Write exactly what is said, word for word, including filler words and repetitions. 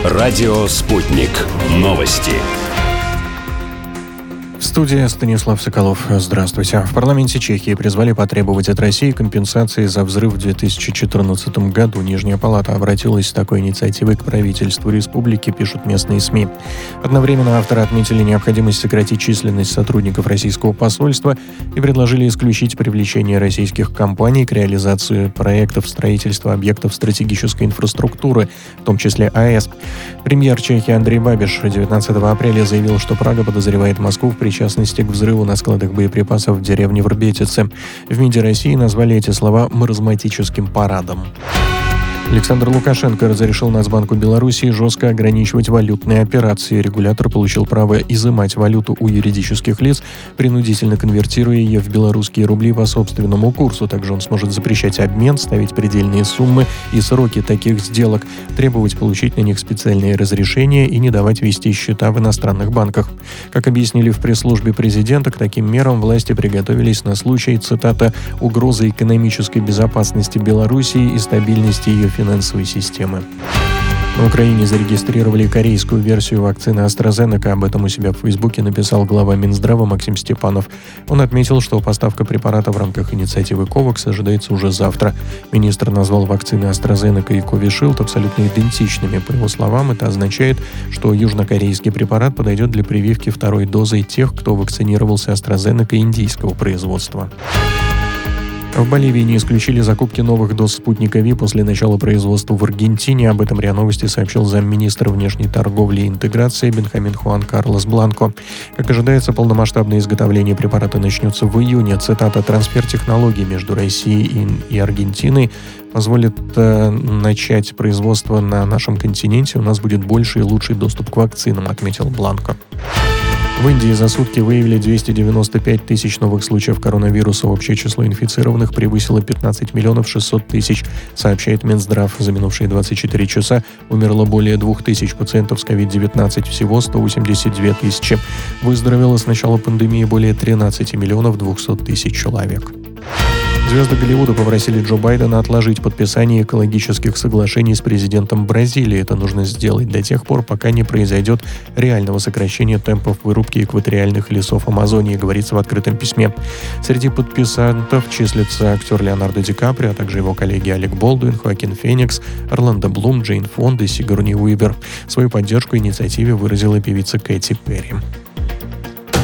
Радио «Спутник». Новости. В студии Станислав Соколов. Здравствуйте. В парламенте Чехии призвали потребовать от России компенсации за взрыв в две тысячи четырнадцатом году. Нижняя палата обратилась с такой инициативой к правительству республики, пишут местные СМИ. Одновременно авторы отметили необходимость сократить численность сотрудников российского посольства и предложили исключить привлечение российских компаний к реализации проектов строительства объектов стратегической инфраструктуры, в том числе АЭС. Премьер Чехии Андрей Бабиш девятнадцатого апреля заявил, что Прага подозревает Москву в причастности к взрыву на складах боеприпасов в деревне Врбетице. В МИДе России назвали эти слова маразматическим парадом. Александр Лукашенко разрешил Нацбанку Беларуси жестко ограничивать валютные операции. Регулятор получил право изымать валюту у юридических лиц, принудительно конвертируя ее в белорусские рубли по собственному курсу. Также он сможет запрещать обмен, ставить предельные суммы и сроки таких сделок, требовать получить на них специальные разрешения и не давать вести счета в иностранных банках. Как объяснили в пресс-службе президента, к таким мерам власти приготовились на случай, цитата, «угрозы экономической безопасности Белоруссии и стабильности ее финансовой системы». На Украине зарегистрировали корейскую версию вакцины AstraZeneca. Об этом у себя в Фейсбуке написал глава Минздрава Максим Степанов. Он отметил, что поставка препарата в рамках инициативы COVAX ожидается уже завтра. Министр назвал вакцины AstraZeneca и Covishield абсолютно идентичными. По его словам, это означает, что южнокорейский препарат подойдет для прививки второй дозой тех, кто вакцинировался AstraZeneca индийского производства. В Боливии не исключили закупки новых доз спутника Ви после начала производства в Аргентине. Об этом РИА Новости сообщил замминистра внешней торговли и интеграции Бенхамин Хуан Карлос Бланко. Как ожидается, полномасштабное изготовление препарата начнется в июне. Цитата: «Трансфер технологий между Россией и Аргентиной позволит э, начать производство на нашем континенте. У нас будет больше и лучший доступ к вакцинам», отметил Бланко. В Индии за сутки выявили двести девяносто пять тысяч новых случаев коронавируса. Общее число инфицированных превысило пятнадцать миллионов шестьсот тысяч, сообщает Минздрав. За минувшие двадцать четыре часа умерло более двух тысяч пациентов с ковид девятнадцать, всего сто восемьдесят две тысячи. Выздоровело с начала пандемии более тринадцать миллионов двести тысяч человек. Звезды Голливуда попросили Джо Байдена отложить подписание экологических соглашений с президентом Бразилии. Это нужно сделать до тех пор, пока не произойдет реального сокращения темпов вырубки экваториальных лесов Амазонии, говорится в открытом письме. Среди подписантов числятся актер Леонардо Ди Каприо, а также его коллеги Алек Болдуин, Хоакин Феникс, Орландо Блум, Джейн Фонда и Сигурни Уивер. Свою поддержку инициативе выразила певица Кэти Перри.